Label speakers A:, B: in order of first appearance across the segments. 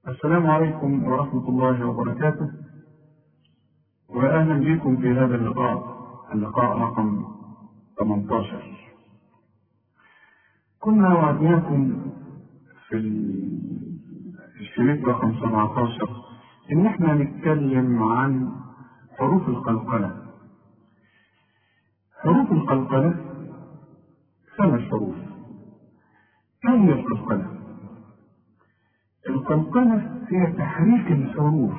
A: السلام عليكم ورحمة الله وبركاته، وأهلا بكم في هذا اللقاء رقم 18. كنا وعدناكم في الشريط رقم 17 إن احنا نتكلم عن حروف القلقلة. حروف القلقلة 5 حروف. كم هي القلقلة؟ القلقلة هي تحريك الحروف،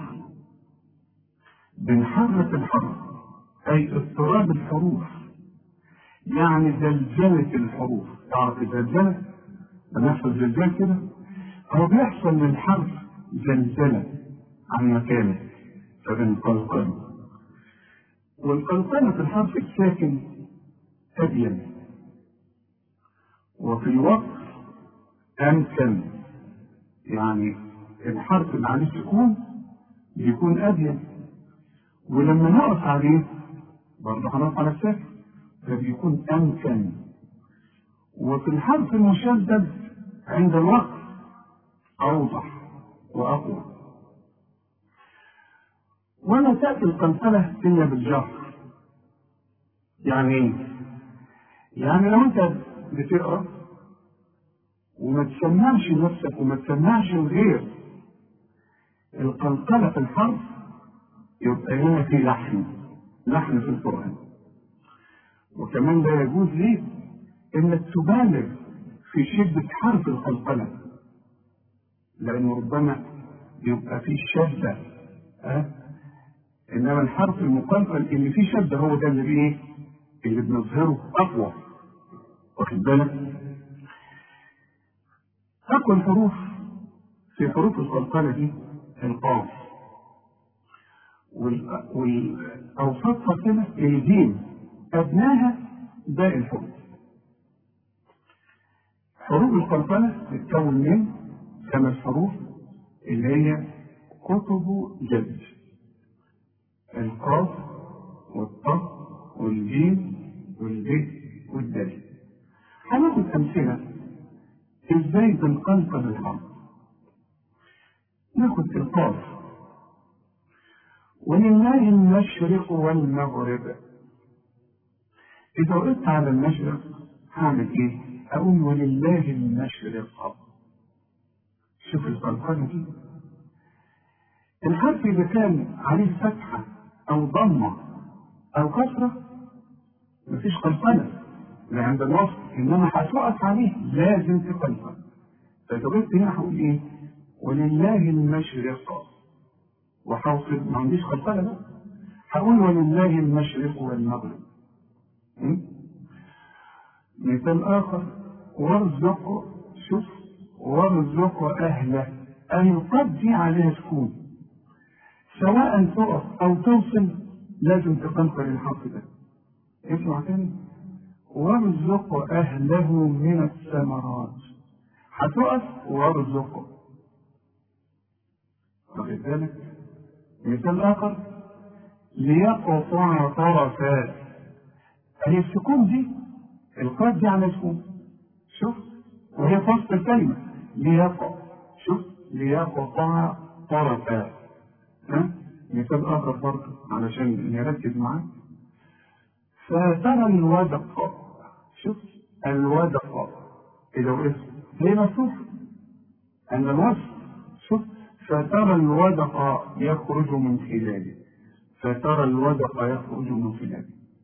A: بنحرك الحرف أي اضطراب الحروف، يعني زلزلة الحروف. تعرف الزلزلة؟ لما يحصل زلزال كده هو بيحصل للحرف زلزلة عن مكانه، فبنقلقله. والقلقلة في الحرف الساكن أبين، وفي الوقت أمكن، يعني الحرف اللي عليه سكون بيكون أبين، ولما نقف عليه برضه هنقف على الساكن فبيكون أمكن. وفي الحرف المشدد عند الوقت أوضح وأقوى. ولا تأتي القلقلة إلا بالجهر. يعني إيه؟ يعني لو أنت بتقرأ وما تسمعش نفسك وما تسمعش الغير القلقلة في الحرف، يبقى هنا في لحن في القرآن. وكمان لا يجوز ليك إنك تبالغ في شدة حرف القلقلة، لأنه ربما يبقى فيه شدة. إنما الحرف المقلقل اللي فيه شدة هو ده اللي بنظهره أقوى. واخد بالك؟ أقوى الحروف في حروف القلقلة دي القاف، والأوسطها كده الجيم، أدناها باقي الحروف. حروف القلقلة تتكون من 5 حروف اللي هي قطب جد: القاف والطاء والجيم والب والدال. هناخد أمثلة إزاي بنقلقل الحرف. ناخد القاف: ولله المشرق والمغرب. إذا وقفت على المشرق هعمل إيه؟ أقول ولله المشرق. شوف القلقلة دي. الحرف إذا كان عليه فتحة أو ضمة أو كسرة مفيش قلقلة عند الوصف، إنما هتقف عليه لازم تقلقل. فإذا وقفت هنا هقول إيه؟ ولله المشرق، وحوصل ما عنديش قلقلة بقى، هقول ولله المشرق والمغرب. مثال آخر: وارزق. شوف، وارزق أهله. القاف دي عليها سكون، سواء تقف أو توصل لازم تقلقل الحرف ده. اسمع تاني: وارزق أهله من الثمرات. هتقف وارزق. واخد بالك؟ مثال آخر: ليقطع طرفات. هي السكون دي، القاف دي على سكون، شوف، وهي في وسط الكلمة ليقطع. شوف، ليقطع طرفات. مثال آخر برضه علشان نركز معاه: فترى الودق. شوف، الودق إذا وقفت هي مفتوحة عند الوصف. شوف، فترى الودق يخرج من خلاله. فترى الودق يخرج من خلاله.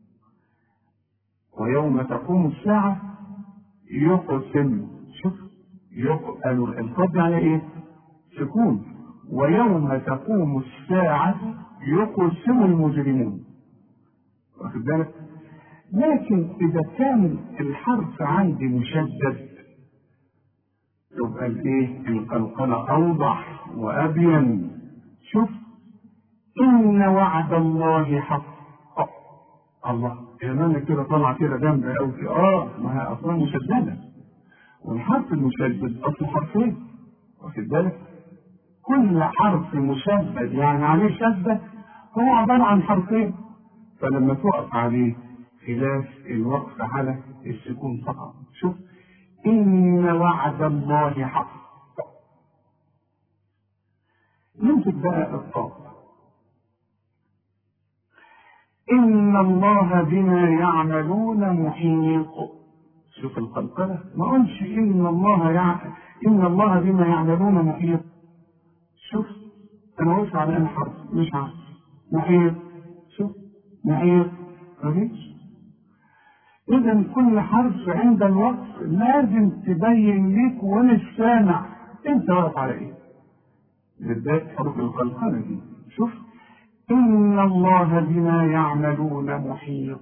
A: ويوم تقوم الساعة يقسم. شوف، القبض على إيه؟ سكون. ويوم تقوم الساعة يقسم المجرمون. واخد بالك؟ لكن إذا كان الحرف عندي مشدد يبقى القلقلة أوضح وأبين. شوف، إن وعد الله حق. الله، يعني كده طلع كده جنب أو في ما هي أصلا مشددة، والحرف المشدد أصل حرفين. واخد بالك؟ كل حرف مشدد يعني عليه شدة هو عبارة عن حرفين، فلما تقف عليه خلاف الوقف على السكون فقط. شوف، إن وعد الله حق. نمسك بقى الطاء. إن الله بما يعملون محيط. شوف القلقلة، ما قلش إن الله بما يعملون محيط. شوف أنا وقفت على أي حرف، مش عارف محيط. شوف محيط مفيش. إذا كل حرف عند الوقف لازم تبين ليك وأنا سامع أنت واقف على إيه. بالذات حرف القلقلة دي. شوف إن الله بما يعملون محيط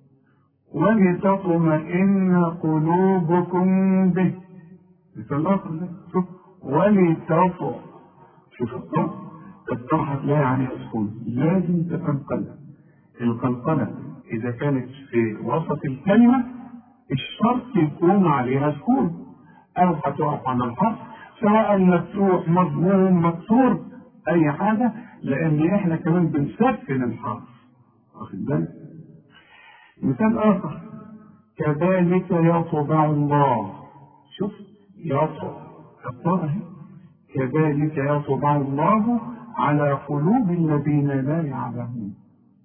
A: ولتطمئن قلوبكم به. شوف ولتطمئن. شوف الطاء هتلاقي عليها سكون، لازم تنقلب. القلقلة إذا كانت في وسط الكلمة الشرط يكون عليها سكون، أو هتقف على الحرف سواء مفتوح مضموم مكسور أي حاجة، لأن إحنا كمان بنسكن الحرف. واخد بالك؟ مثال آخر، كذلك يطبع الله. شوف يطبع الطاء اهي، كذلك يطبع الله على قلوب الذين لا يعلمون.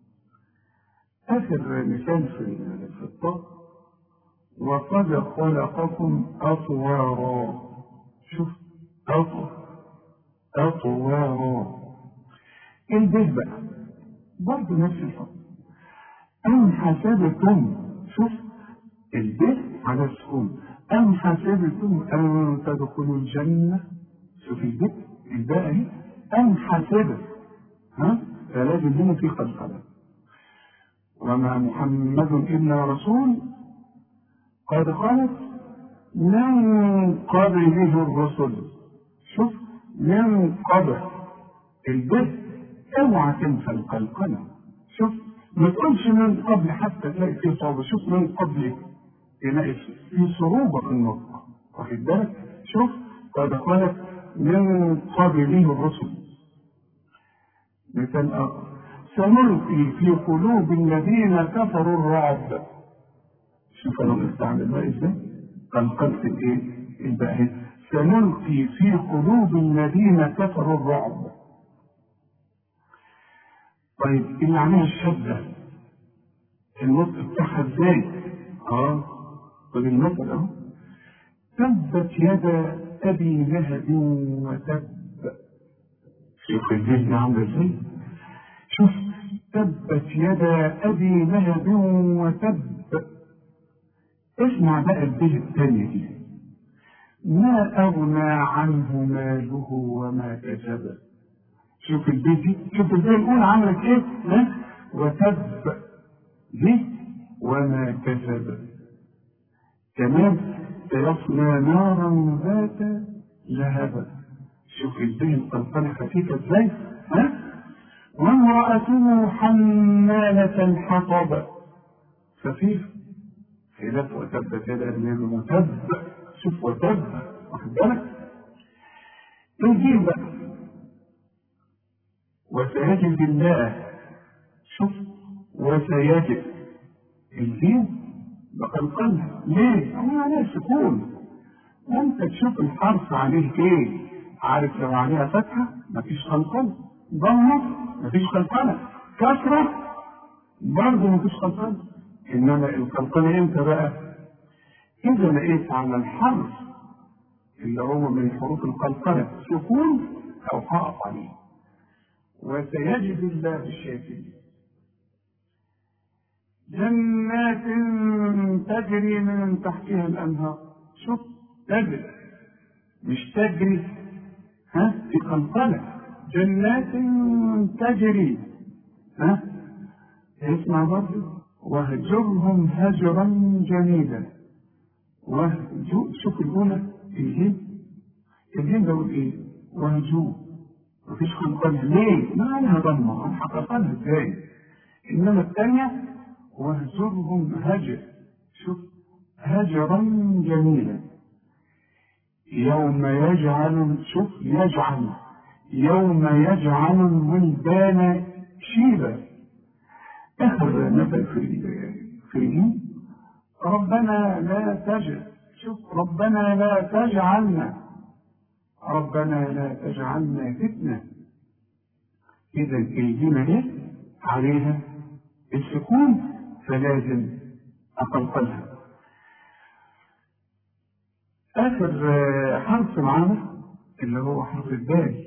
A: آخر مثال في الطاء، وقد خلقكم أطوارا. شوف أطوارا. البه بقى برضه نفس الحكم. أم حسبتم. شوف البه على السكون، أم حسبتم أن تدخلوا الجنة. شوف الباء اهي، أم حسب، فلازم هنا في قلقلة. وما محمد إلا رسول قد خلت من قبله الرسل. شوف من قبل البه، اوعى تنسى القلقلة. شوف ما تقولش من قبل حتى تلاقي فيه صعوبة. شوف من قبل تلاقي فيه صعوبة في النطق. واخد بالك؟ شوف قد خلت من قبله الرسل. مثال آخر، سنلقي في قلوب الذين كفروا الرعب. شوف انا بستعمل بقى ازاي؟ قلقلت الايه؟ الباء. سنلقي في قلوب الذين كفروا الرعب. طيب اللي عليها الشدة النطق بتاعها ازاي؟ طب المثل اهو، تبت يدا ابي لهب وتب. شوف الجهد عامله ازاي؟ شوف تبت يدا ابي لهب وتب. اسمع بقى البه الثانية دي، ما أغنى عنه ماله وما كسب. شوف البه دي، شوف البه الأولى عملت إيه؟ وتب دي وما كسب. كمان سيصلى نارا ذات لهب. شوف البه القلقلة خفيفة إزاي؟ وامرأته حمالة الحطب. خفيف خلاف وتب كده من وتب. شوف وتب، واخد بالك؟ الجيم بقى، وسيجد الله. شوف وسيجد الجيم بقلقلها. ليه؟ عليه سكون. وانت تشوف الحرف عليه ايه؟ عارف لو عليها فتحة مفيش قلقلة، ضمة مفيش قلقلة، كسرة برضه مفيش قلقلة. انما القلقلة امتى بقى؟ إذا لقيت على الحرف اللي هو من حروف القلقلة سكون أو هقف عليه. وسيجد الله الشاكرين. جنات تجري من تحتها الأنهار. شوف تجري مش تجري، في قلقلة. جنات تجري، اسمع برضه، واهجرهم هجرا جميلا. شوف الأولى الجيم ده ايه؟ وهجوه مفيش قلقلة. ليه؟ ما عليها ضمة، هنحققها ازاي؟ انما الثانية وهجرهم هجر. شوف هجرا جميلا. يوم يجعل، شوف يجعل، يوم يجعل الولدان شيبا. اخر مثل في الجيم، ربنا لا تجعل. شوف ربنا لا تجعلنا، ربنا لا تجعلنا فتنة إذا الجيمة دي عليها السكون، فلازم أقلقلها. آخر حرف معانا اللي هو حرف الدال.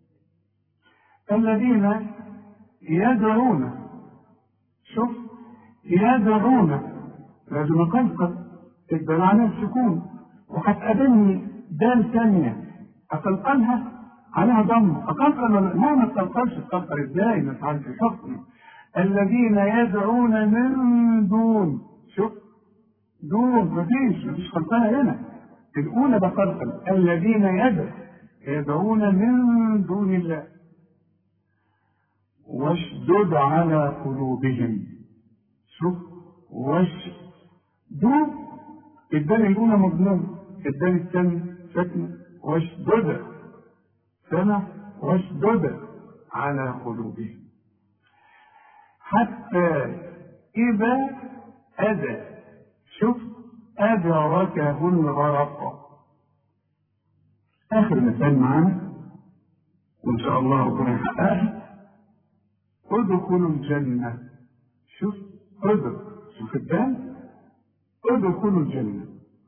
A: الذين يدعون، شوف يدعون لازم أقلقل الدال على السكون، وهتقابلني دال ثانية أقلقلها عليها ضم. أقلقل لا، ما تقلقلش. تقلقل إزاي؟ ما تعرفش الحكم. الذين يدعون من دون، شوف دون مفيش قلقلة هنا. الأولى بقلقل الذين يدعون من دون الله. واشدد على قلوبهم، شوف واشدد، الدال الأولى مضمومة، الدال الثانية ساكنة. واشدد سمع، واشدد على قلوبهم حتى إذا أذى، شوف أدركه الغرق. آخر مثال معانا وإن شاء الله ربنا يحققها. ادخلوا الجنة، شوف شوف الدال، ادخلوا الجنة.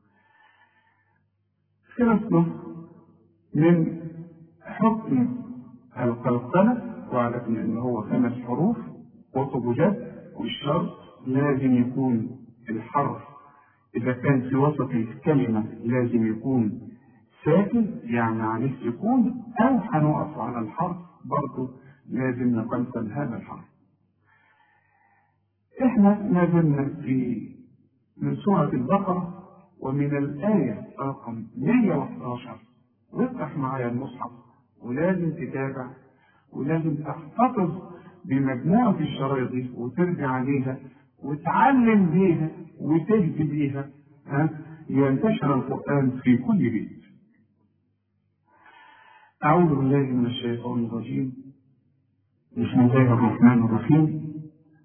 A: خلصنا من حكم القلقلة، وعرفنا إن هو 5 حروف وطبوجات، والشرط لازم يكون الحرف إذا كان في وسط الكلمة لازم يكون ساكن يعني عليه سكون، أو هنقف على الحرف برضه لازم نقلقل هذا الحرف. إحنا ما زلنا من سورة البقرة، ومن الآية رقم 111. وافتح معايا المصحف، ولازم تتابع، ولازم تحتفظ بمجموعة الشرايط دي وترجع عليها وتعلم بيها وتهدي بيها، ينتشر القرآن في كل بيت. أعوذ بالله من الشيطان الرجيم. بسم الله الرحمن الرحيم.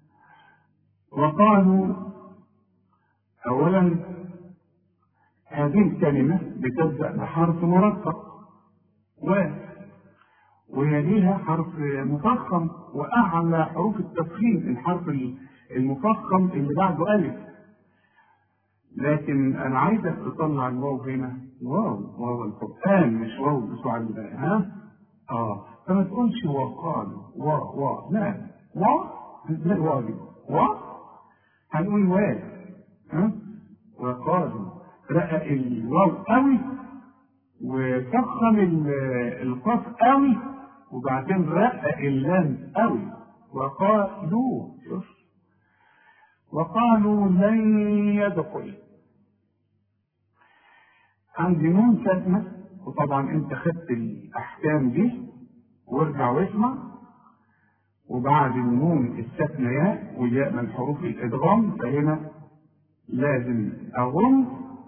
A: وقالوا، أولا هذه الكلمة بتبدأ بحرف مرقق ويليها حرف مفخم، وأعلى حروف التفخيم الحرف المفخم اللي بعده ألف. لكن أنا عايزك تطلع الواو هنا، واو القرآن مش واو بتوع فما تقولش وقالوا لا هنقول وقالوا، رقق الواو قوي وفخم القاف قوي، وبعدين رقق اللام قوي. وقالوا لن يدخل. عندي نون ساكنة، وطبعا انت خدت الاحكام دي وارجع واسمع. وبعد النون الساكنة ياء، والياء من حروف الادغام، فهنا لازم اغن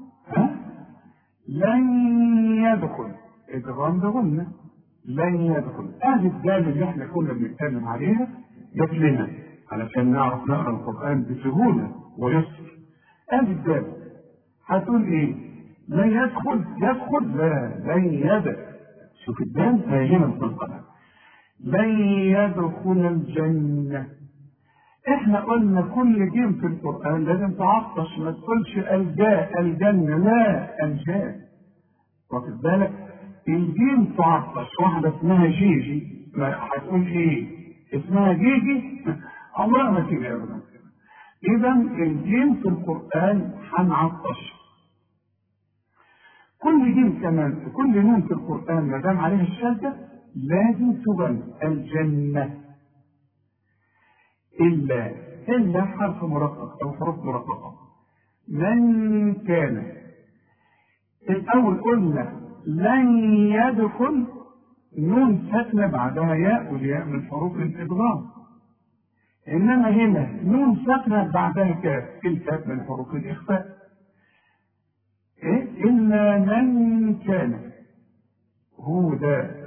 A: لن يدخل، ادغام بغنة لن يدخل. هذه الدال اللي احنا كنا بنتكلم عليها جت لنا علشان نعرف نقرا القرآن بسهولة ويسر. هذه الدال هتقول ايه؟ لن يدخل لا، لن يدخل. شوف الدال هنا القلقلة، لن يدخل الجنة. احنا قلنا كل جيم في القرآن لازم تعطش، ما تقولش الجنة، لا الجاء. واخد بالك؟ الجيم تعطش. واحدة اسمها جيجي، ما هتقول ايه؟ اسمها جيجي؟ الله ما تيجي ابدا. اذا الجيم في القرآن هنعطش. كل جيم كمان، كل نون في القرآن ما دام عليها الشدة لازم تبان الجنة. إلا حرف مرقق أو حروف مرققة. من كان، الأول قلنا لن يدخل، نون ساكنة بعدها ياء، والياء من حروف الإدغام. إنما هنا نون ساكنة بعدها كاف، الكاف من حروف الإخفاء. إلا من كان، هو ده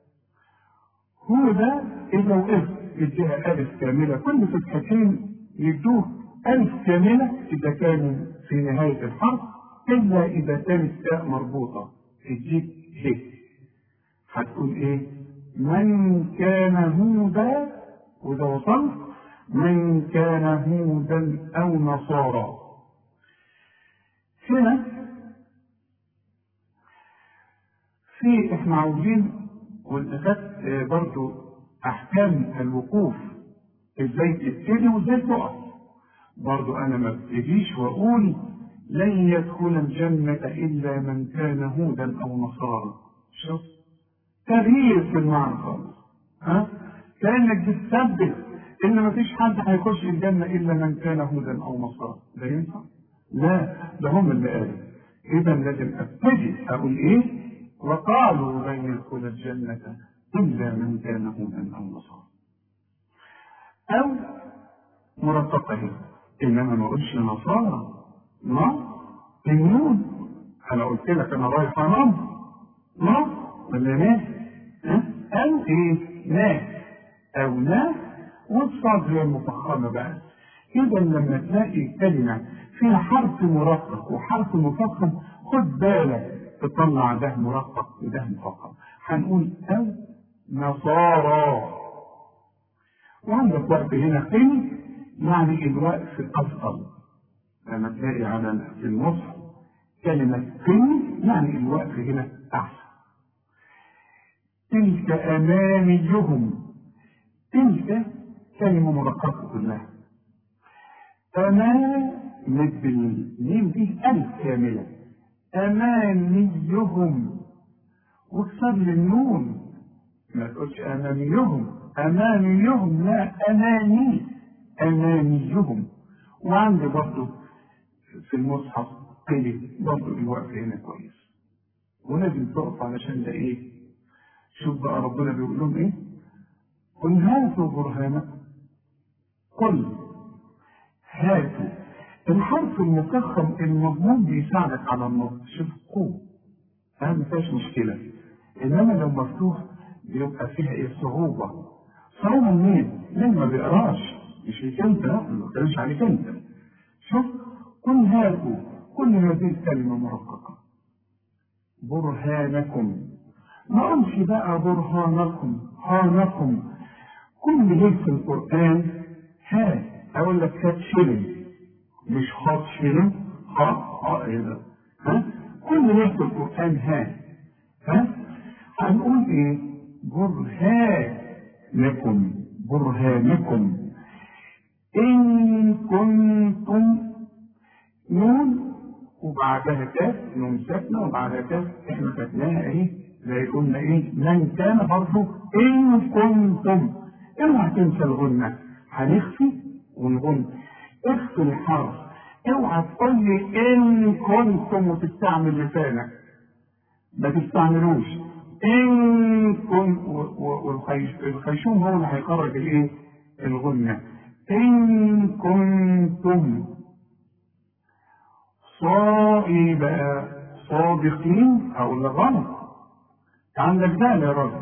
A: إذا وقفت يديها ألف كاملة. كل فتحتين يدوه ألف كاملة إذا كانوا في نهاية الحرف، إلا إذا كانت تاء مربوطة تديك هيك. هتقول إيه؟ من كان هودا، وإذا وصلت من كان هودا أو نصارى. هنا احنا عاوزين والأخذت برضو أحكام الوقوف، ازاي تبتدي وازاي تقف. برضو أنا ما ابتديش وأقول لن يدخل الجنة إلا من كان هودا أو نصارى. شوف تغيير في المعنى خالص، كأنك بتثبت إن ما فيش حد هيخش الجنة إلا من كان هودا أو نصارى. ده ينفع؟ لا، ده هم اللي قالوا. إذا لازم أبتدي أقول إيه؟ وقالوا لن يدخل الجنة إلا من كان هودا أو نصارى. أو مرتقه، إنما ما أقولش نصارى، النون. أنا قلت لك أنا رايح أنام ولا ناس؟ أو إيه؟ ناس أو ناس، والصاد هي المفخمة بقى. إذا لما تلاقي كلمة فيها حرف مرقق وحرف مفخم، خد بالك تطلع ده مرقق وده مفخم. هنقول أو نصارى. وعندك وقت هنا قل، يعني الوقت الأفضل. لما تلاقي على في المصحف كلمة قل، يعني الوقت هنا أحسن. تلك أمانيهم، تلك كلمة مرققة كلها. مد الميم دي ألف كاملة، أمانيهم، واكسر للنون، ما تقولش أمانيهم، لا، أمانيهم. وعندي برضه في المصحف قلت برضه الوقت هنا كويس، ولازم تقف علشان ده إيه؟ شوف بقى ربنا بيقول لهم إيه؟ قل هاتوا برهانكم، قل هاتوا. الحرف المفخم المضمون بيساعدك على النطق. شوف قوة، ما فيهاش مشكلة. إنما لو مفتوح بيبقى فيها إيه؟ صعوبة منين؟ ليه ما بيقراش؟ مش ليك أنت، ما بيقراش عليك أنت. شوف قل هاتوا، كل هذه الكلمة مرققة. برهانكم، ما أمشي بقى برهانكم، هانكم. كل ليه في القرآن ها، أقول لك هات شلم، مش خاط شلم، إيه؟ كل ليه في القرآن ها. هنقول إيه؟ برهانكم إن كنتم، نون وبعدها كاف، نون ساكنة وبعدها كاف، احنا خدناها ايه؟ زي قلنا ايه؟ من كان برضه إن كنتم. اوعى تنسى الغنة، هنخفي ونغن. اخفي الحرف، اوعى تقول لي إن كنتم وتستعمل لسانك، ما تستعملوش. إن كنت، والخيشوم هو اللي هيخرج الايه؟ الغنة. إن كنتم صادقين أو لغلط. عندك ده يا راجل،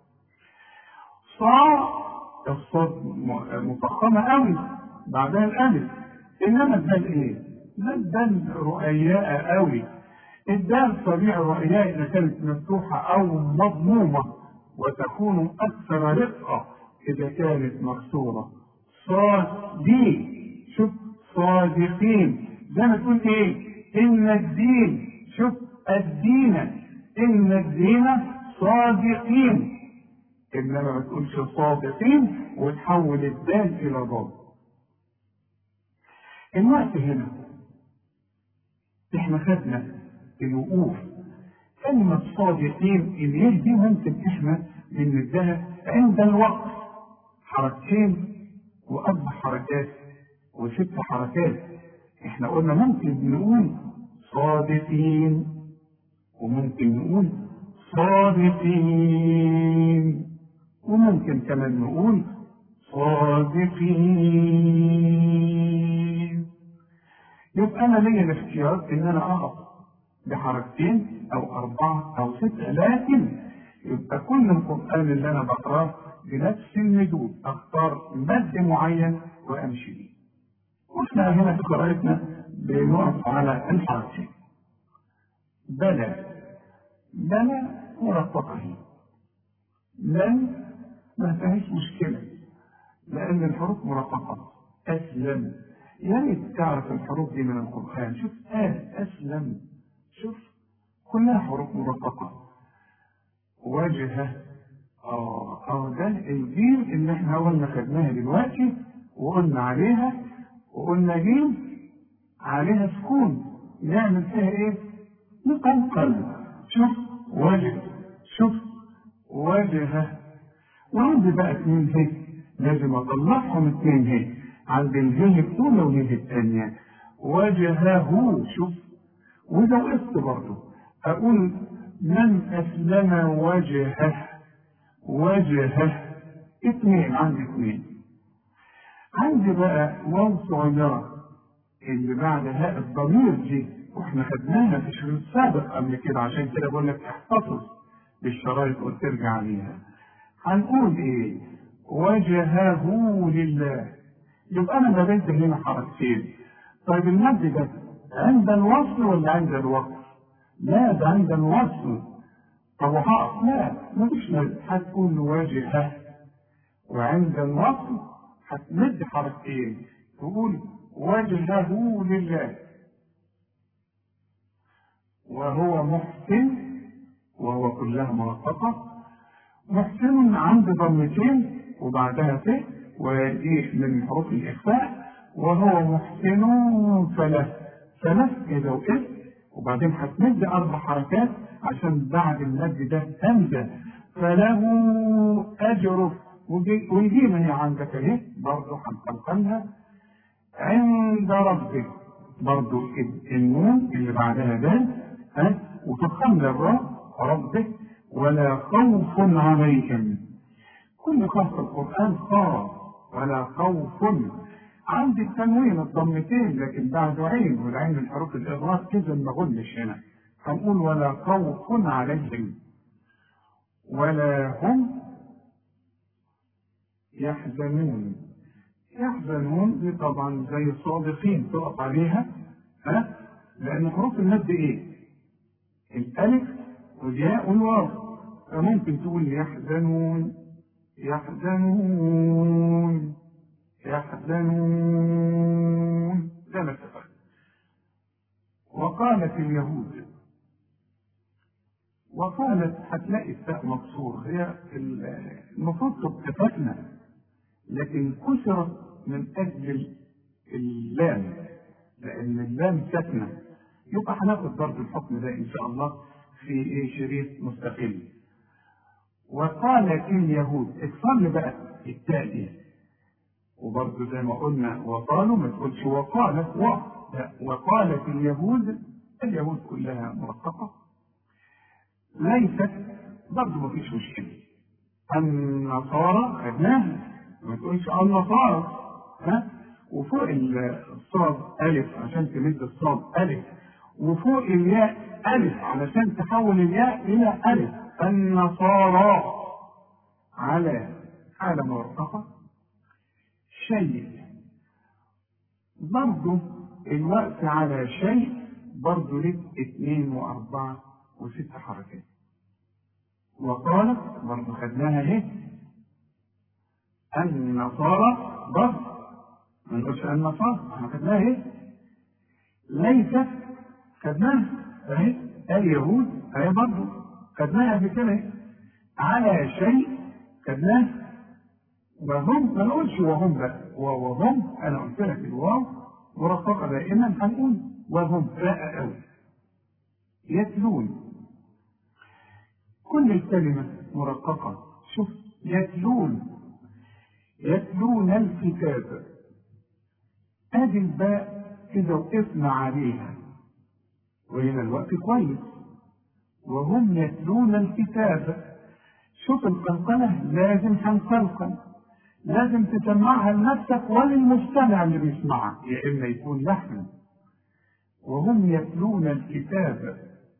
A: الصاد مفخمة قوي بعدها الألف، إنما الدال إيه؟ الدال رؤياء قوي. الدال طبيعي رؤياء إذا كانت مفتوحة أو مضمومة، وتكون أكثر رقة إذا كانت مكسورة. شوف صادقين، زي ما تقول إيه؟ إن الدين، شوف الدين، إن الدين صادقين. إنما ما تقولش صادقين وتحول الدال إلى ضاد. الوقت هنا إحنا خدنا الوقوف. كلمة صادقين الياء دي ممكن إحنا بنديها عند الوقت حركتين و4 حركات و6 حركات. إحنا قلنا ممكن نقول صادقين، وممكن نقول صادقين، وممكن كمان نقول صادقين. يبقى أنا ليا الاختيار إن أنا أقف بحركتين أو 4 أو 6، لكن يبقى كل القرآن اللي أنا بقراه بنفس المدود، أختار مد معين وأمشي بيه. وإحنا هنا في قراءتنا بنقف على الحركتين. بلى مرققة، أسلم ما فيهاش مشكلة، لأن الحروف مرققة. أسلم، يا ريت تعرف الحروف دي من القرآن. شوف أسلم، شوف كلها حروف مرققة. وجهه، ده الجيم اللي احنا قلنا خدناها دلوقتي وقلنا عليها، وقلنا جيم عليها سكون نعمل فيها ايه؟ نقلقل. شوف وجه، شوف وجهه. وعندي بقى 2 هي لازم اطلعهم 2 هي عند الهي الاولى والهي الثانيه. وجهه، شوف. واذا وقفت برضه اقول من اسلم وجهه. وجهه 2 عندي 2. عندي بقى واو صغيره اللي بعد هاء الضمير دي، واحنا خدناها في الشريط السابق قبل كده، عشان كده بقول لك احتفظ بالشرايط وترجع عليها. هنقول ايه؟ وجهه لله. يبقى انا بدأت هنا حركتين. طيب المد ده عند الوصل ولا عند الوقف؟ لا، ده عند الوصل. طب وهقف؟ لا، مفيش مد، هتقول وجهه. وعند الوصل هتمد حركتين، تقول وجهه لله. وهو محسن، وهو كلها مرققة. محسن عند ضمتين وبعدها ت، ودي من حروف الإخفاء. وهو محسن فله كده وإف، وبعدين هتمد 4 حركات عشان بعد المد ده همزة. فله أجره، والجيم هي عندك اهي برضه هنقلقلها. عند ربك برضه النون اللي بعدها دال، وتفخم للراء ربك. ولا خوف عليهم. كل خوف في القرآن خاف، ولا خوف. عندي التنوين الضمتين لكن بعده عين، والعين من حروف الإغراق كده ما قلناش هنا. هنقول ولا خوف عليهم ولا هم يحزنون. يحزنون دي طبعا زي الصادقين تقف عليها، لأن حروف المد ايه؟ الألف والياء والواو. فممكن تقول يحزنون يحزنون يحزنون زي ما اتفقنا. وقالت اليهود، وقالت هتلاقي التاء مكسور، هي المفروض تتفتنا لكن كسرت من أجل اللام، لأن اللام ساكنة. يبقى هناخد برضه الحكم ده إن شاء الله في شريط مستقل. وقالت اليهود، اكسر بقى التاء دي، وبرضه زي ما قلنا وقالوا ما تقولش وقالت لا، وقالت اليهود. اليهود كلها مرققة. ليست برضه ما فيش مشكلة. النصارى خدناها، ما تقولش النصارى، وفوق الصاد ألف عشان تمد الصاد ألف، وفوق الياء ألف علشان تحول الياء إلى ألف. النصارى على حالة مرققة. شيء برضه الوقت على شيء برضه لك 2 و4 و6 حركات. وقالت برضه خدناها اهي. النصارى برضه ما نقولش النصارى، احنا خدناها اهي. ليست خدناها اهي. اليهود اهي برضه خدناها قبل كده. على شيء خدناه. وهم ما نقولش وهم بقى، وهم انا قلت لك الواو مرققه دائما، هنقول وهم راء قوي. يتلون كل الكلمه مرققه. شوف يتلون، يتلون الكتاب. ادي الباء كده وقفنا عليها، وهنا الوقت كويس. وهم يتلون الكتاب. شوف القلقله لازم هنقلقل، لازم تسمعها لنفسك وللمستمع اللي بيسمعها، يا اما يكون لحن. وهم يتلون الكتاب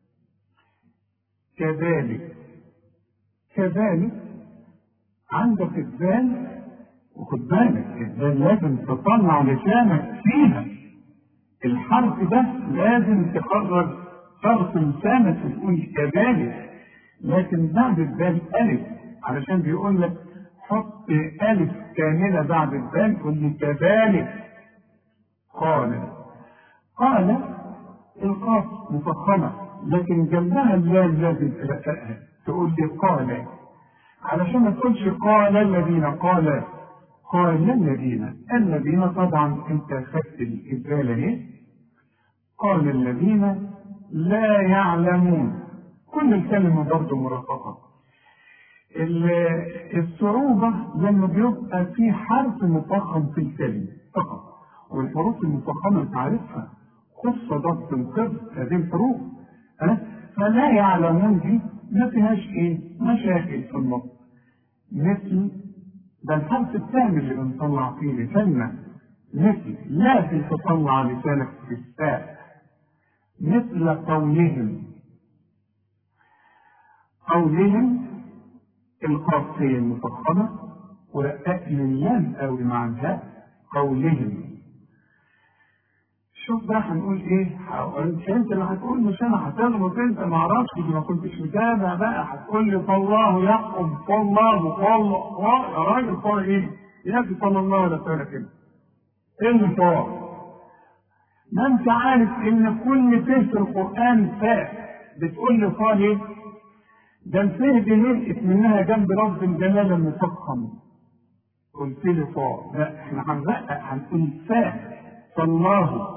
A: كذلك. كذلك عندك الذال، وخد بالك الذال لازم تطلع لسانك فيها. الحرف ده لازم تخرج طرف لسانك وتقول كذلك، لكن بعد الذال ألف علشان بيقول لك حط ألف كاملة بعد الدال، تقول لي كذلك قال. قال القاف مفخمة، لكن جنبها اللام لازم تلقاها، تقول لي قال، علشان ما تقولش قال الذين، قال الذين طبعا انت خدت الإزالة اهي. قال الذين لا يعلمون، كل الكلمة برضه مرققة. الصعوبة لما بيبقى في حرف مفخم في الكلمة فقط، والحروف المفخمة تعرفها، خص ضبط القبض هذه الحروف، فلا يعلمون دي ما فيهاش مشاكل في النطق. مثل ده الحرف الثاني اللي بنطلع فيه لساننا، مثل لازم تطلع لسانك في الساء. مثل قولهم القاف هي المفخمة ورقق اللام قوي مع الهاء، قولهم. شوف بقى هنقول انت اللي هتقول، مش انا هتغلط، انت ما اعرفش، ما كنتش متابع بقى، هتقول لي فالله يحكم، فالله يا راجل فار يا اخي صلى الله ولا سنه كده، اللي فار؟ ما انت عارف ان كل فيه في القران فاء، بتقول لي فار ده الفيه دي نلقت منها جنب لفظ الجلاله المفخم، قلت لي فار، لا احنا هنرقق هنقول فاء. فالله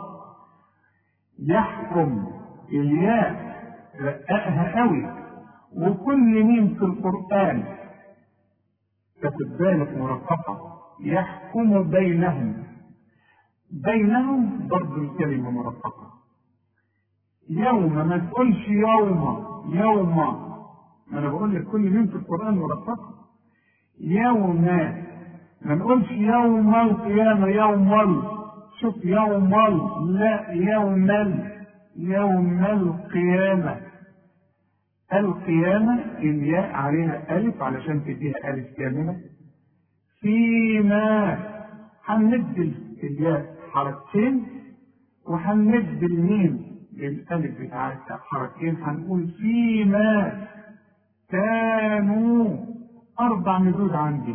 A: يحكم، الياء رققها قوي، وكل ميم في القرآن تاخد بالك مرققة، يحكم بينهم برضه الكلمة مرققة. يوم ما تقولش يوم، ما انا بقول لك كل ميم في القرآن مرققة. يوم ما نقولش يوم القيامة، شوف لا يوم القيامة الياء عليها ألف علشان تديها ألف كاملة. فيما هنمد الياء حركتين، وهنمد الميم للألف بتاعتها حركتين، هنقول فيما كانوا، 4 مدود عندي،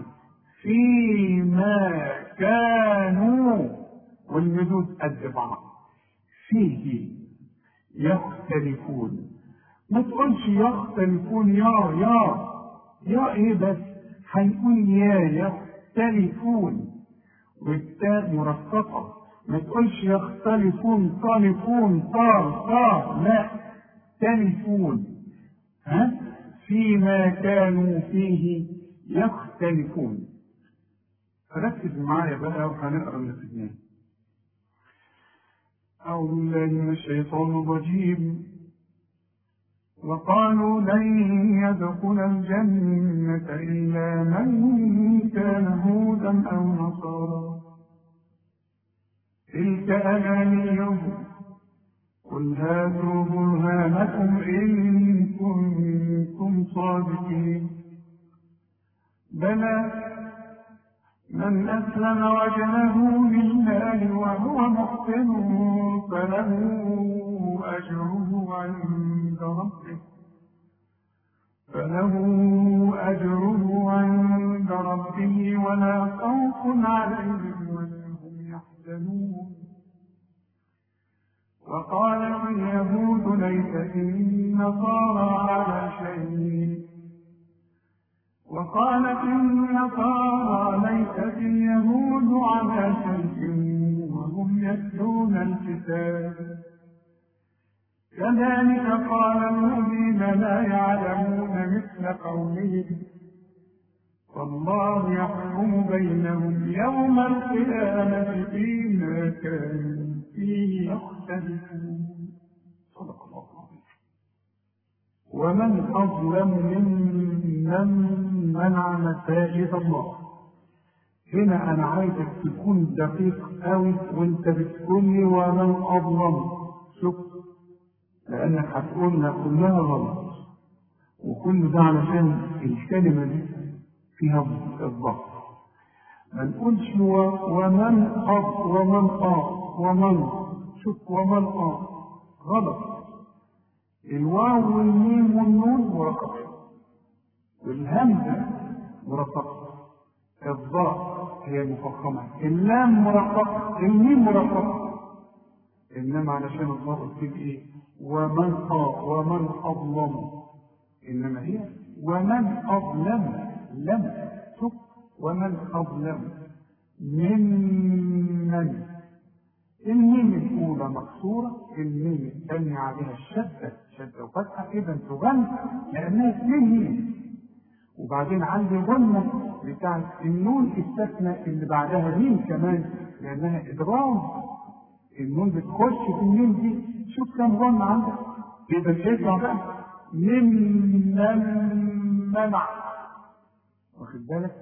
A: فيما كانوا، والمدود قد بعض. فيه يختلفون، ما تقولش يختلفون يا بس هنقول يا يختلفون، والتاء مرققة. ما تقولش يختلفون طالفون طار، لا تلفون. فيما كانوا فيه يختلفون. ركز معايا بقى وهنقرا اللي في دماغي. أعوذ بالله من الشيطان الرجيم. وقالوا لن يدخل الجنة إلا من كان هودا أو نصارى تلك أمانيهم قل هاتوا برهانكم إن كنتم صادقين. بلى من أسلم وجهه لله وهو محسن فله أجره عند ربه ولا خوف عليهم ولا هم يحزنون. وقالت اليهود ليست النصارى على شيء وقالت النصارى ليست اليهود على شيء وهم يتلون الكتاب كذلك قال الذين لا يعلمون مثل قولهم والله يحكم بينهم يوم القيامة فيما كانوا فيه يختلفون. صدق الله العظيم. ومن أظلم ممن منع مساجد الله. هنا أنا عايزك تكون دقيق قوي وانت بتقولي ومن أظلم. شوف، لأنك هتقولنا كلها غلط، وكل ده علشان الكلمة دي فيها الضغط. ما نقولش ومن شوف ومن غلط. الواو والميم والنون وقف، والهمزة مرققة، الضاء هي مفخمة، اللام مرققة، الميم مرققة. إنما علشان الله قلت إيه؟ ومن أظلم، إنما هي ومن أظلم، لم شوف ومن أظلم ممن. الميم الأولى مكسورة، الميم الثانية عليها الشدة، شدة وفتحة، إذا تغنى لأنها اثنين ميم. وبعدين عندي غنة بتاعت النون الساكنة اللي بعدها ميم كمان لأنها إدغام، النون بتخش في الميم دي. شوف كم غنة عندك، يبقى يطلع بقى ممن منع، واخد بالك؟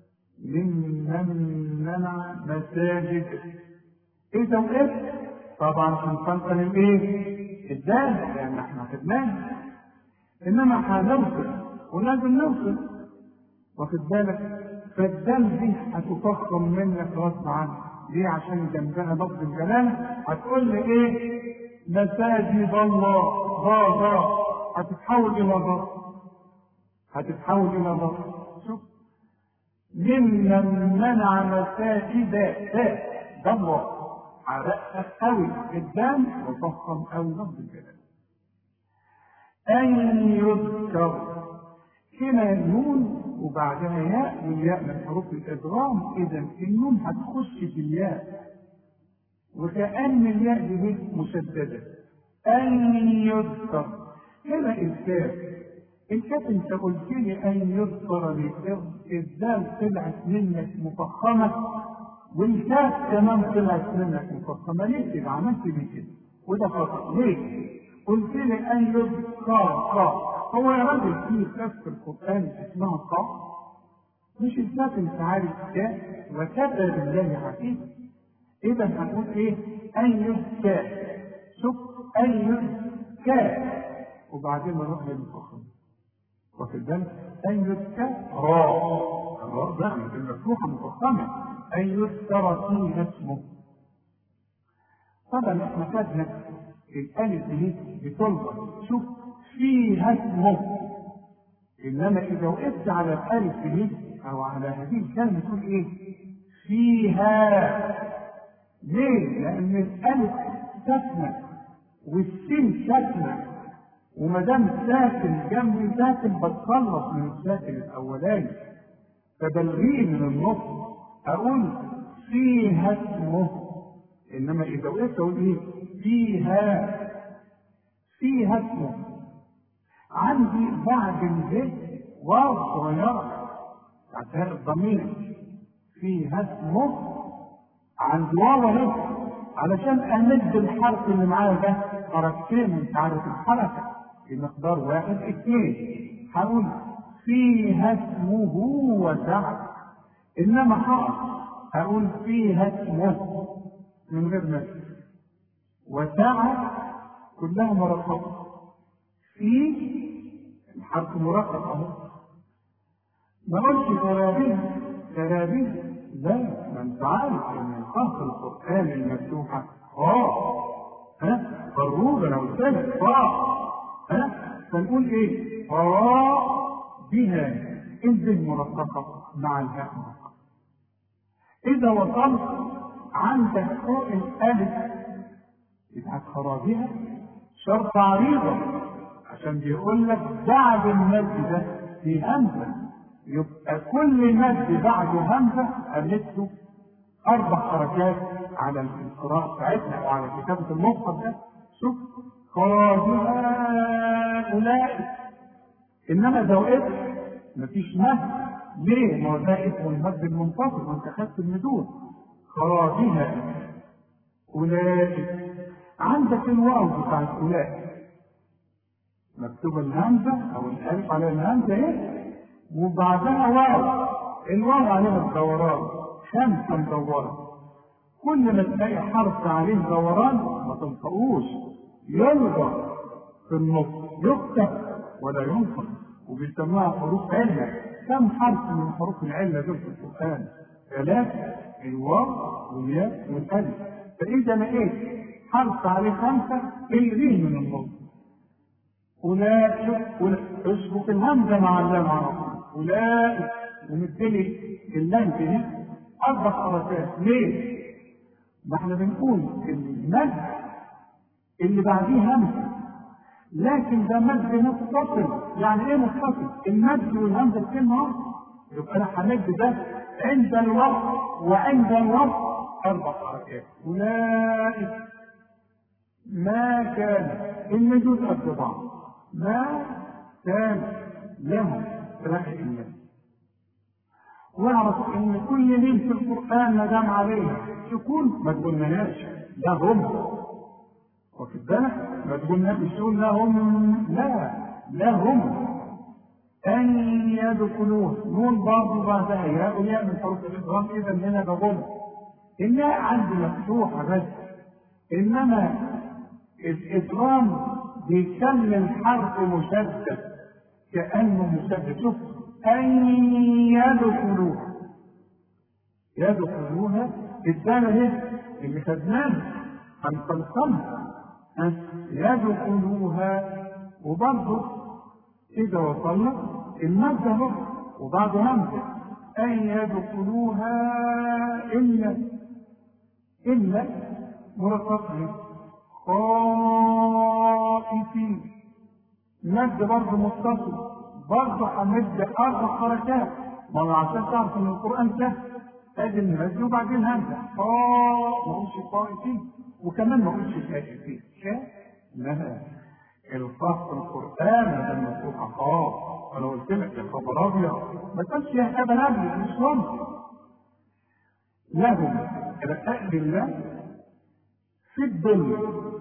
A: ممن منع مساجد. إذا وقفت طبعا هنقلقل الإيه؟ الدال، لأن احنا خدناها. إنما هنوصل ولازم نوصل، واخد بالك؟ فالدال دي هتفخم منك غصب عنك. ليه؟ عشان جنبها لفظ الجلالة. هتقول لي إيه؟ مساجد الله، ضا هتتحول إلى ضا، هتتحول إلى ضا. شوف ممن منع مساجد الله، حرقت قوي قدام وفخم قوي لفظ الجلالة. أن يذكر، هنا نون وبعدها ياء، والياء من حروف الإدغام، إذا النون هتخش في الياء وكأن الياء دي مشددة. أن يذكر، هنا الكاف أنت قلت لي أن يذكر لي، الدال طلعت منك مفخمة والكاف كمان طلعت منك مفخمة. ليه كده عملت لي كده؟ وده خطأ. ليه؟ قلت لي أن يذكر، هو يا راجل في كاف في القرآن اسمها قاف؟ مش الكاف انت عارف كاف، وكفى بالله حكيم. إذا هنقول إيه؟ أن يذكر. شوف أن يذكر وبعدين نروح للمفخم، واخد بالك؟ أن يذكر راء ده المفتوحة مفخمة، أن يذكر فيها اسمه. طبعا احنا خدنا الألف دي بتنظر، شوف فيها اسمه. إنما إذا وقفت على الألف دي أو على هذه الكلمة تقول إيه؟ فيها. ليه؟ لأن الألف ساكنة والسين ساكنة، وما دام ساكن جنب ساكن بتخلص من الساكن الأولاني، فبلغيه من النص أقول فيها اسمه. إنما إذا وقفت أقول إيه؟ فيها اسمه. عندي بعد البيت واو صغيرة بعدها الضمير فيها اسمه، عند واو اهي علشان امد الحرف اللي معايا ده حركتين. انت عارف الحركه بمقدار 1 2، هقول فيها اسمه وسعد. انما حرف هقول فيها اسمه من غير مد، وسعد كلها مرققه. في الحرف مرقق اهو. ما قلتش ترابيز لا، ما انت عارف ان القاف القرآن المفتوحة فالروض انا قلت لك فنقول ايه؟ بها انزل مرققة مع الهاء مرققة. اذا وصلت عندك فوق الالف يبقى خرابها شرط عريضة، عشان بيقول لك بعد المد ده في همزة، يبقى كل مد بعده همزة قلته 4 حركات على القراءة بتاعتنا وعلى كتابة المصحف ده. شوف خرابها أولئك. إنما إذا وقفت مفيش مد. ليه؟ ما هو ده اسمه المد المنفصل وأنت خدت المدود. خرابها أولئك. عندك الواو بتاعت أولئك مكتوب الهمزة أو الألف على الهمزة إيه؟ وبعدها واو، الواو عليها الدوران 5 مدورة. كل ما تلاقي حرف عليه دوران ما تنطقوش، يلغى في النص، يكتب ولا ينطق، وبيسموها حروف علة. كم حرف من حروف العلة دول في القرآن؟ 3، الواو والياء والألف. فإذا لقيت حرف عليه 5 الغيه من النص. أولئك اشبك الهمزة مع اللام على طول. أولئك ومدلي اللام دي 4 حركات. ليه؟ ما احنا بنقول المد اللي بعديه همزه، لكن ده مد متصل. يعني ايه متصل؟ المد والهمزه كلمه واحده، يبقى انا همد ده عند الوصف وعند الوصف 4 حركات. اولئك ما كان المجوز قد بعض، ما كان لهم رحم الله. واعرف ان كل مين في القران ما دام عليه سكون ما تقولناش لهم، واخد بالك؟ ما تقولناش تقول لهم، لا، لهم ان يدخلوه. نون برضه بعدها ياء وياء من حروف الادغام، اذا هنا بقول الياء عندي مفتوحه بس، انما الادغام بيكمل حرف مشدد كانه مشدد. شوف ان يدخلوها، يدخلوها الدالة اهي اللي خدناها هنقلقلها يدخلوها. وبرضه إذا وصلنا المادة اهو وبعد همزة أن يدخلوها إلا مرققين خائفين. مد برضه متصل، برضه همد 4 حركات، ما هو عشان تعرف ان القرآن سهل. ادي المد وبعدين همزة ما اقولش خائفين، وكمان ما اقولش خائفين. لا، الخاص في القرآن هذا المفتوحة خاص. انا قلت لك يا خبر ابيض ما تقولش يا هذا نبي، مش ممكن. لهم رقاء بالله في الدنيا.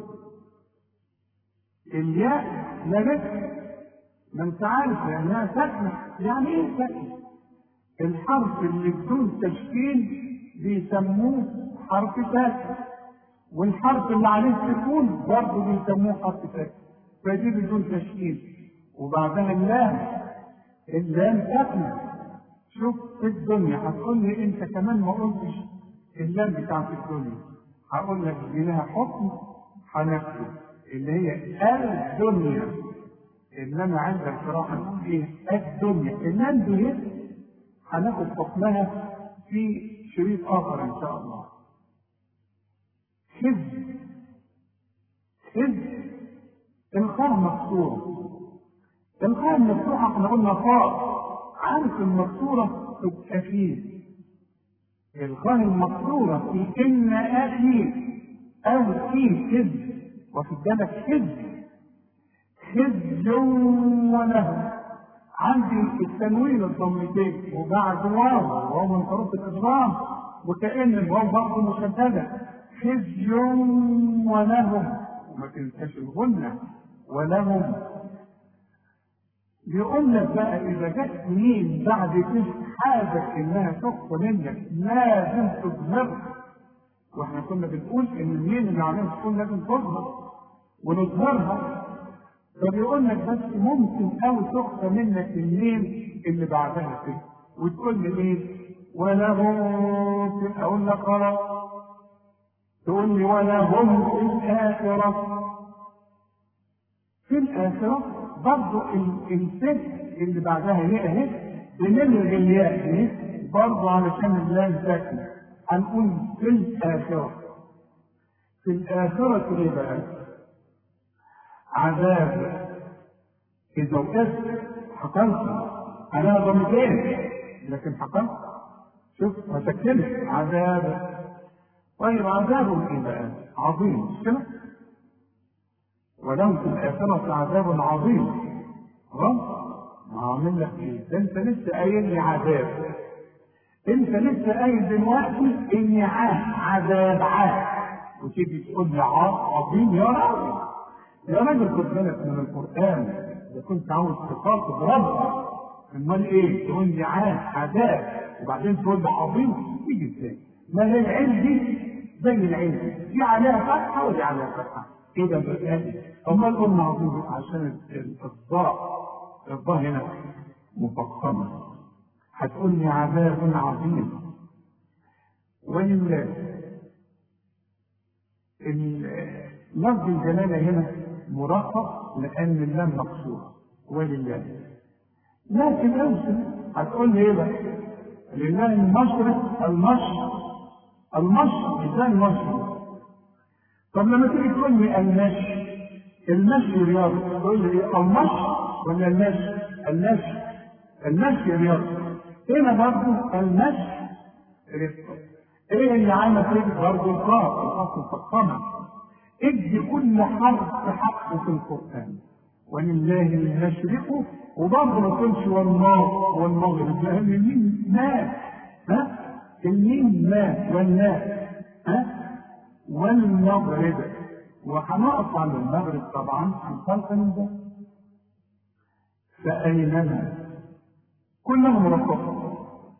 A: الياء لا بس ما انت عارف لانها ساكنه. يعني ايه ساكنه؟ الحرف اللي بدون تشكيل بيسموه حرف ساكن، والحرف اللي عليه سكون برضه بيسموه حرف ساكن. فدي بدون تشكيل. وبعدها اللام ساكنه. شوف في الدنيا هتقول لي انت كمان ما قلتش اللام بتاعت الدنيا، هقول لك دي لها حكم هناخده اللي هي الدنيا. انما عند القراءه نقول ايه؟ الدنيا. اللام دي هناخد حكمها في شريط اخر ان شاء الله. خذ الخاء مكسوره. الخاء المفتوحه احنا قلنا خاء، عارف المكسوره تبقى فيه. الخاء المكسوره في ان اخي او في خذ، واخد بالك؟ خذ وله. عندي التنوين الضمتين وبعد واو من حروف الادغام، وكأن الواو برضه مشدده. خزي ولهم، وما تنساش الغنة ولهم. بيقول لك بقى اذا جت مين بعد كده حاجه انها تخفى منك لازم تظهر. واحنا كنا بنقول ان المين اللي عليها تكون لازم تظهر ونظهرها. فبيقول لك بس ممكن قوي تخفى منك المين اللي بعدها كده وتقول لي ايه؟ ولهم. اقول لك غلط، تقول لي ولهم في الاخره. في الاخره برضه الفه اللي بعدها هي اهي بنلغي الياء دي برضه علشان اللام ساكنه. هنقول في الاخره. في الاخره ايه بقى؟ عذاب. إذا وقفت حقلت أنا ضمتين لكن حقلت. شوف ما شكلت عذاب. طيب عذاب إيه بقى؟ عظيم، مش كده؟ ولهم في الآخرة عذاب عظيم. ما عامل لك إيه؟ ده أنت لسه قايل لي عذاب. أنت لسه قايل دلوقتي إني عذاب وتيجي تقول لي عظيم يا راجل. يا راجل خد بالك من القرآن، إذا كنت عاوز تخاطب ربك امال ايه؟ تقول لي عذاب وبعدين تقول لي عظيم، تيجي ازاي؟ ما هي العين دي زي العين دي عليها فتحه ودي عليها فتحه كده بقى. امال قلنا عظيم عشان الضاء هنا مفخمه. هتقول لي عذاب عظيم. ولله لفظ الجلاله هنا مرقق لان اللام مقصوره ولله. لكن اوصل هتقول لي ايه بقى؟ لله المشرق المشرق ازاي المشرق؟ طب لما تيجي تقول لي المشي رياضه، تقول لي ايه؟ المشي ولا المشي رياضه. هنا برضه المشي رياضه. ايه اللي عمل كده؟ برضه القاف المفخمه. ادي كل حرف حقه في القران. ولله المشرق، وبرضه ما تقولش والمغرب، لان الميم ما الميم ما والناس والمغرب. وهنقف على المغرب طبعا في الخلق ده. فأينما كلها مرققة.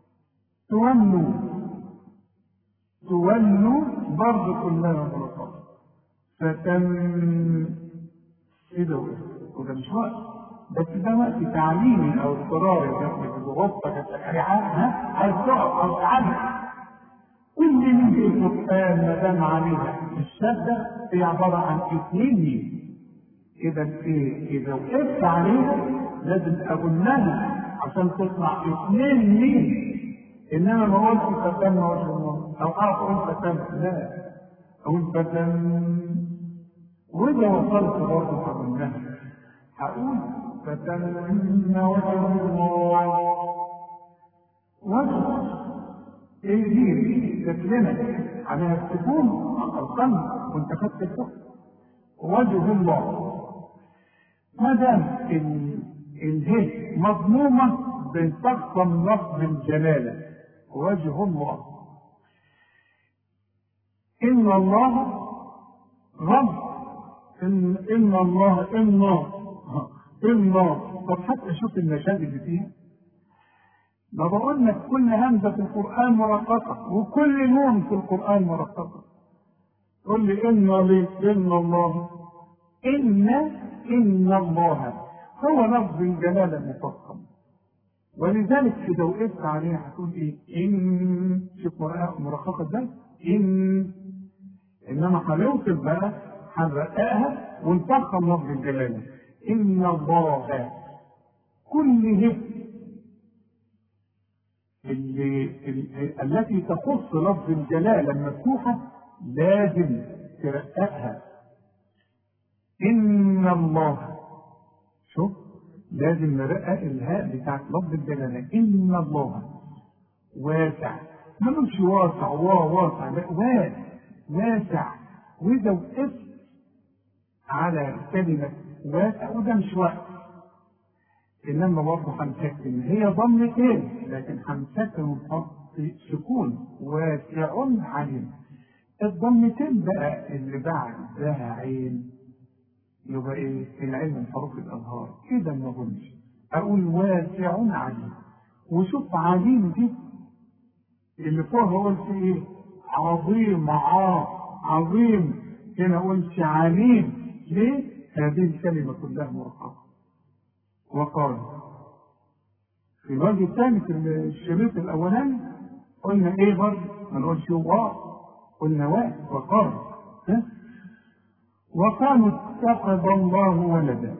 A: تولوا برضه كلها مرققة. فتم كده وده مش وقت، بس ده وقت تعليمي او اضطراري. بغرفتك التشريعات عايز تقف او تعلم. كل من في القرآن ما دام عليها الشدة هي عبارة عن 2 ميم. إذا وقفت عليها لازم أقولها عشان تطلع 2 ميم. إنما ما قلت فتم وجه الله أو أقول فتم، لا، أقول فتم. وإذا وصلت برضه فقلناها هقول فتم وجه الله. وجه ايه دي؟ تكلمة على السكون القلب وانت خدت السكون. وجه الله ما دام الهي مضمومة بتفخم لفظ الجلالة. وجه الله. إن الله رب. إن الله. طب حتى شوف المشاهد اللي فيها. ما بقول لك كل همزة في القرآن مرققة وكل نون في القرآن مرققة. قل لي إن الله. إن الله هو لفظ الجلالة المفخم. ولذلك إذا وقفت عليها هتقول إيه؟ شوف مرققة إزاي؟ إنما هنوصل بقى هنرققها ونفخم لفظ الجلالة. إن الله كل التي تخص لفظ الجلالة المفتوحة لازم ترققها. إن الله. شوف لازم نرقق الهاء بتاعت لفظ الجلالة. إن الله واسع. ما نقولش واسع واسع، لا، واسع. وإذا وقفت على كلمة واسع وده مش وقت، إنما برضه هنسكن. هي ضمتين لكن هنسكن ونحط سكون. واسع عليم. الضمتين بقى اللي بعدها عين يبقى ايه؟ العلم من حروف الأظهار. كده ما اقولش، اقول واسع عليم. وشوف عليم دي اللي فوق قلت ايه؟ عظيم. عظيم. هنا قلت عليم. ليه؟ هذه الكلمة كلها مرققة. وقال في الوجه الثاني في الشريط الأولاني قلنا ايه برضه؟ ما نقولش قلنا وقال. وقالوا اتخذ الله ولدا.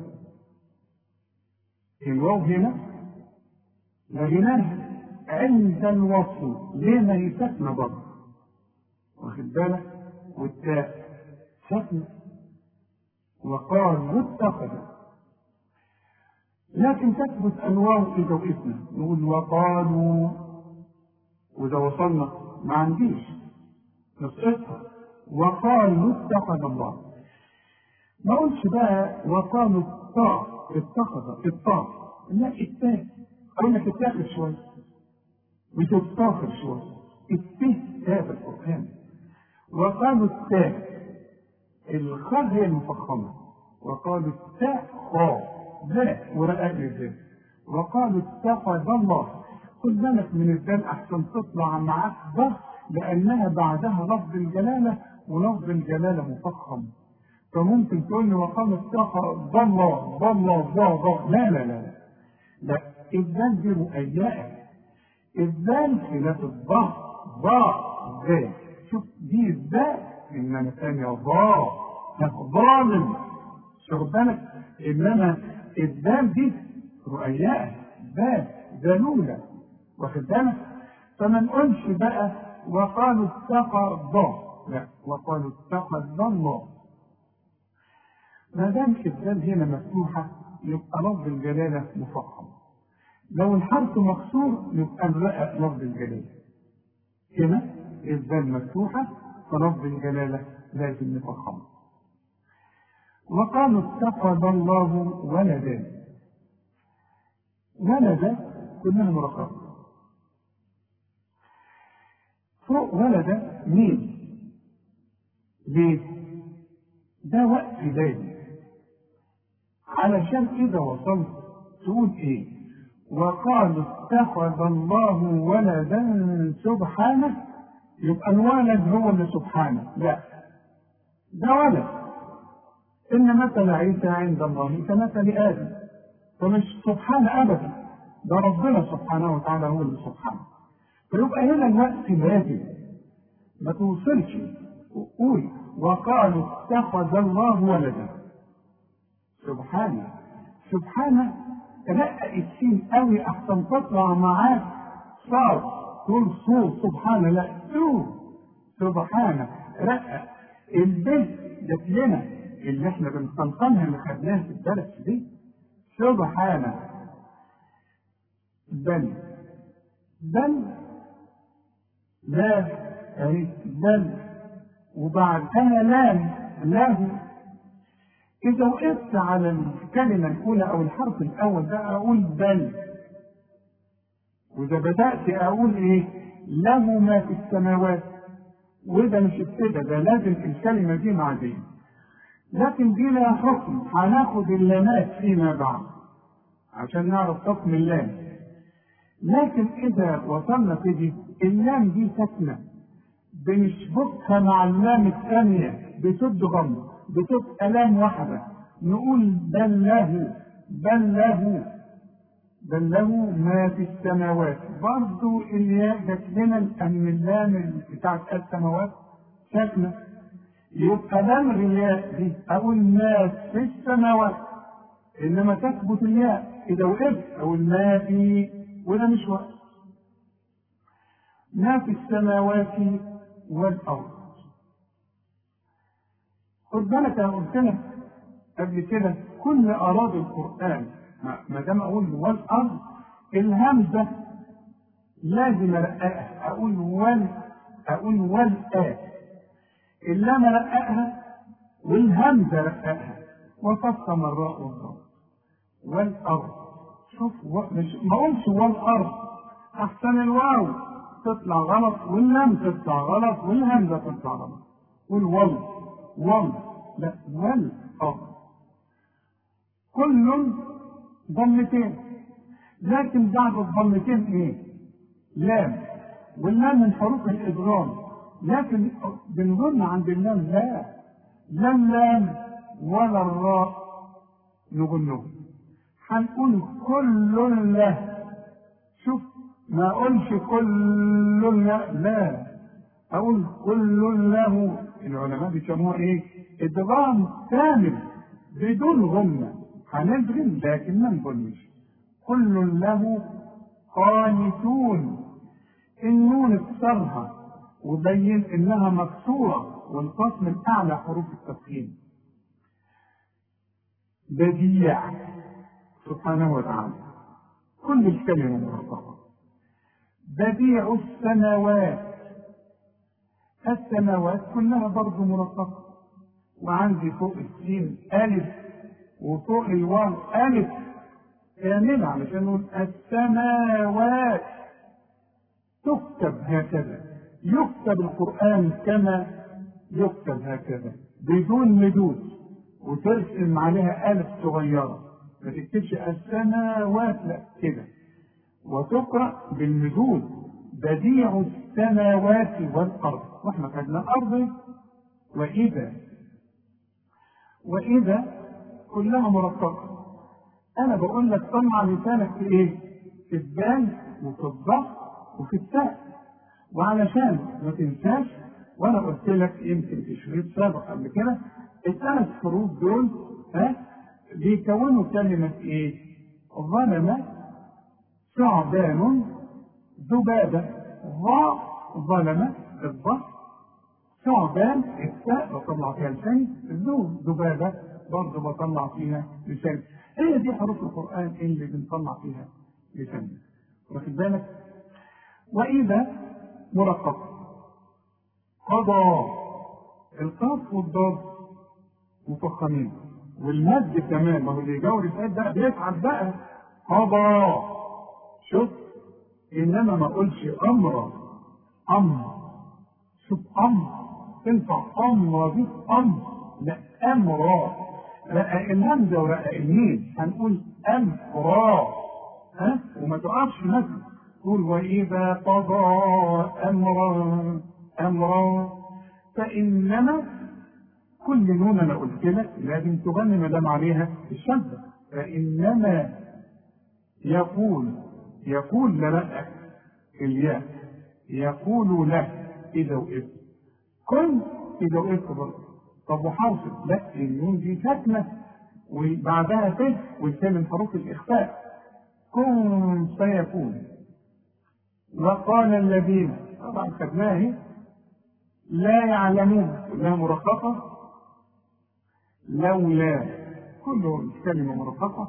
A: الواو هنا لغناها عند الوصل. ليه ما هي ساكنة برضه؟ واخد بالك؟ والتاء ساكنة. وقالوا اتخذ، لكن تثبت الواو إذا وقفنا نقول وقالوا. وإذا وصلنا ما عنديش نسقطها. وقالوا اتخذ الله. ما قلتش بقى وقالوا اتخذ الطاء، لا، التاء. أقول لك اتاخد شوية وتتاخد شوية. التاء في القرآن. وقالوا التاء الخاء هي المفخمة. وقالوا التاء خاء ذا ورقاق الذات. وقالوا اتخذ الله. خد بالك من الدال أحسن تطلع معاك ضغط، لأنها بعدها لفظ الجلالة ولفظ الجلالة مفخم. فممكن تقول لي وقالوا اتخذ الله. لا، الدال دي مؤيئة. الدال خلاف الضغط. ذا. شوف دي الداء إنما ثانية ظالم. شوف بالك. إنما الدال دي رؤياء. ذلولة، واخد بالك؟ فما نقولش بقى وقالوا اتخذ، لا، وقالوا اتخذ الله. ما دام الذال هنا مفتوحة يبقى لفظ الجلالة مفخم، لو الحرف مكسور يبقى نرقق لفظ الجلالة. هنا الذال مفتوحة فلفظ الجلالة لازم نفخم. وقالوا اتخذ الله ولدا، ولدا كلها مرققة، فوق ولدا مين؟ ليه؟ ده وقت دايم، علشان كده وصلت تقول ايه؟ وقالوا اتخذ الله ولدا سبحانه، يبقى الولد هو اللي سبحانه؟ لا، ده ولد. ان مثل عيسى عند الله كمثل ادم، فمش سبحانه ابدا، ده ربنا سبحانه وتعالى هو اللي سبحانه. فيبقى هنا الوقت لازم ما توصلش قول وقالوا اتخذ الله ولدا سبحانه. سبحانه رقق السين قوي احسن تطلع معاك صار تقول صور سبحانه، لا صور سبحانه. رقق البيت جت لنا اللي احنا بنقنقنها اللي خدناها في الدرس دي، سبحانه. بل لا اهي بل وبعدها لام له. إذا وقفت على الكلمة الأولى أو الحرف الأول ده أقول بل، وإذا بدأت أقول إيه؟ له ما في السماوات، وده مش ابتدى، ده لازم الكلمة دي مع دي، لكن دي لها حكم، هناخد اللامات فيما بعد عشان نعرف حكم اللام. لكن إذا وصلنا في دي، اللام دي ساكنة بنشبكها مع اللام الثانية بسد غم، بتبقى لام واحدة، نقول بل له ما في السماوات. برضو الياء جت لنا لأن اللام بتاعت السماوات ساكنة، يبقى لام الياء دي أقول ما في السماوات، إنما تثبت الياء إذا وقفت أقول ما في، وده مش وقت. ما في السماوات والأرض. خد بالك أنا قلت لك قبل كده كل أراضي القرآن ما دام أقول والأرض الهمزة لازم أرققها، أقول والآ، اللام أرققها والهمزة أرققها، وقسم الراء والضاد والأرض. شوف مش ما أقولش والأرض، أحسن الواو تطلع غلط واللام تطلع غلط والهمزة تطلع غلط، قول لا والأرض. كل ضمتين، لكن بعد الضمتين ايه؟ لام، واللام من حروف الادغام، لكن بنظن عند اللام لا اللام ولا الراء نغنه، هنقول كل له. شوف ما اقولش كل لا، اقول كل له. العلماء بيسموها ايه؟ ادغام كامل بدون غنة، هندغم لكن ما نغنش. كل له قانتون، النون اكسرها وبين انها مكسورة، والقاف من اعلى حروف التفخيم. بديع سبحانه وتعالى كل الكلمة مرتبطة. بديع السماوات كلها برضه مرتبطة، وعندي فوق السين ألف وفوق الواو ألف كاملة علشان نقول السماوات. تكتب هكذا، يكتب القرآن كما يكتب هكذا بدون مدود، وترسم عليها ألف صغيرة، ما تكتبش السماوات، لا كده، وتقرأ بالمدود بديع السماوات والأرض. واحنا خدنا الأرض وإذا كلها مرتبطة. أنا بقول لك طلع لسانك في إيه؟ في الدال وفي الضغط وفي التاء، وعلشان ما تنساش، وأنا قلت لك يمكن في شريط سابق قبل كده الثلاث حروف دول بيكونوا كلمة إيه؟ ظلم ثعبان ذبابة ظلمة الضغط ثعبان التاء بطلع فيها لساني ذبابة برضه بطلع فيها لساني. هي دي حروف القرآن اللي بنطلع فيها لساني. واخد بالك؟ وإذا مرققة قضى القاف والضاد مفخمين والمد كمان، ما هو اللي يجاور الفات ده بيتعب بقى. قضى شوف، انما ما اقولش امر شوف تنفع امر دي لا امر، رقق الهمزه ورقق الميم هنقول امرا وما تقفش مثلا تقول واذا قضى امرا فانما كل نون انا قلت لك لازم تغني ما دام عليها الشده. فانما يقول لرقق الياء يقول له اذا وقفت كن اذا وقفت برضه. طب وحرف لا النون دي ساكنه وبعدها ت والثاني من حروف الاخفاء كن سيكون. وقال الذين طبعا خدناها لا يعلمون كلها مرققه لولا كل كلمه مرققه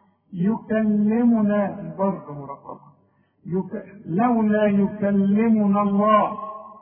A: يكلمنا برضه مرققه لولا يكلمنا الله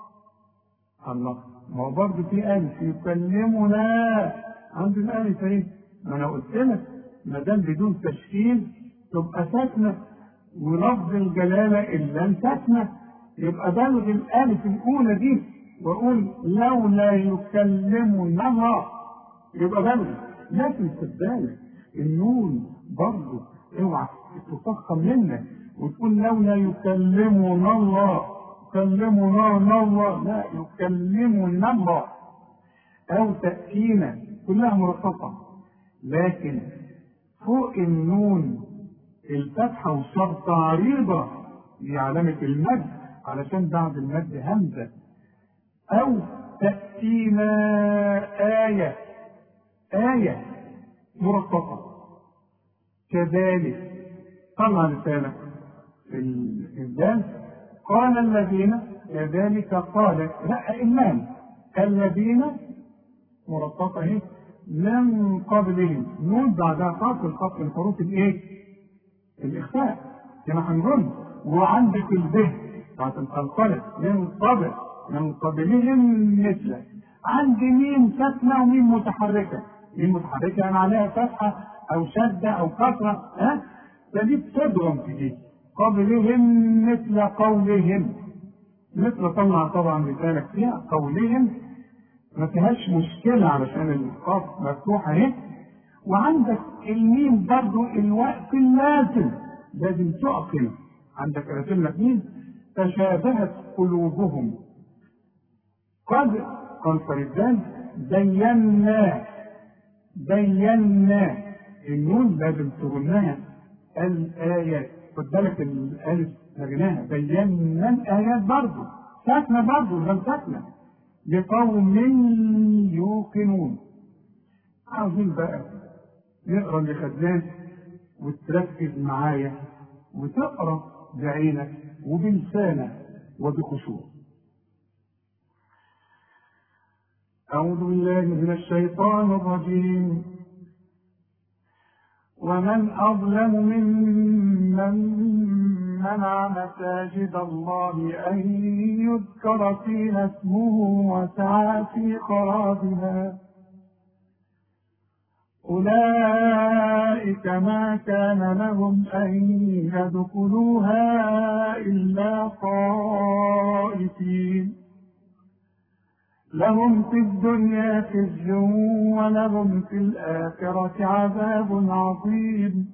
A: ما هو برضه في ألف يكلمنا عند الألف اهي. ما أنا قلت لك ما دام بدون تشكيل تبقى ساكنة ولفظ الجلالة اللام ساكنة يبقى بلغ الألف الأولى دي وأقول لولا يكلمنا الله يبقى بلغ. لكن خد بالك النون برضه اوعى تفخم منك وتقول لولا يكلمنا الله لا يكلمنا الله أو تأتينا كلها مرققة. لكن فوق النون الفتحة والشرطة عريضة دي علامة المد علشان بعد المد همزة. أو تأتينا آية مرققة كذلك. طلع لسانك في الإنسان قال الذين كذلك قال لا إمام الذين مرققة اهي من قبلهم نون بعدها قاف الخط من حروف الايه؟ الإخفاء كما هنقول. وعندك البه بتاعت القلقلة من قبلهم مثله. عندي ميم ساكنة وميم متحركة. ميم متحركة يعني عليها فتحة أو شدة أو كسرة فدي بتضرم في دي. قبلهم مثل قولهم مثل طلع طبعا لسانك فيها قولهم ما فيهاش مشكلة علشان القاف مفتوحة اهي. وعندك الميم برضو الوقت لازم تقفل. عندك رسم لك ميم تشابهت قلوبهم قد قال فريدان بينا النون لازم تغناها الآيات. خد بالك الألف لغناها بينا الآيات برضو ساكنة برضو لم ساكنة لقوم يوقنون. عاوزين بقى نقرا اللي خدناه وتركز معايا وتقرا بعينك وبلسانك وبخشوع. أعوذ بالله من الشيطان الرجيم. ومن أظلم ممن منع مساجد الله أن يذكر فيها اسمه وسعى في خرابها أولئك ما كان لهم أن يدخلوها إلا خائفين لهم في الدنيا خزي ولهم في الآخرة عذاب عظيم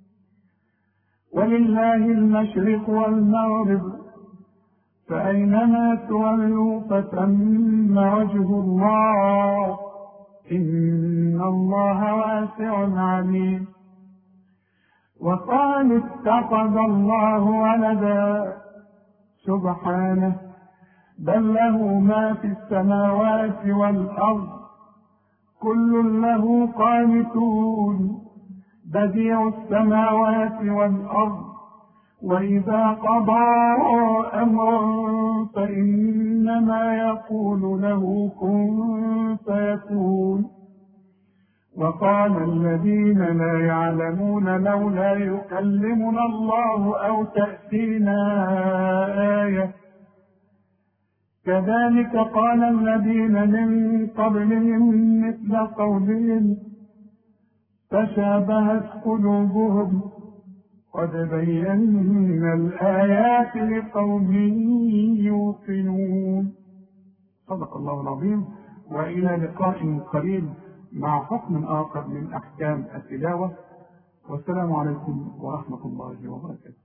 A: ولله المشرق والمغرب فأينما تولوا فثم وجه الله إن الله واسع عليم. وقالوا اتخذ الله ولدا سبحانه بل له ما في السماوات والأرض كل له قانتون بديع السماوات والأرض وإذا قضى أمرا فإنما يقول له كن فيكون. وقال الذين لا يعلمون لولا يكلمنا الله أو تأتينا آية كذلك قال الذين من قبلهم مثل قولهم تشابهت قلوبهم قد بينا الآيات لقوم يوقنون. صدق الله العظيم. وإلى لقاء قريب مع حكم آخر من أحكام التلاوة، والسلام عليكم ورحمة الله وبركاته.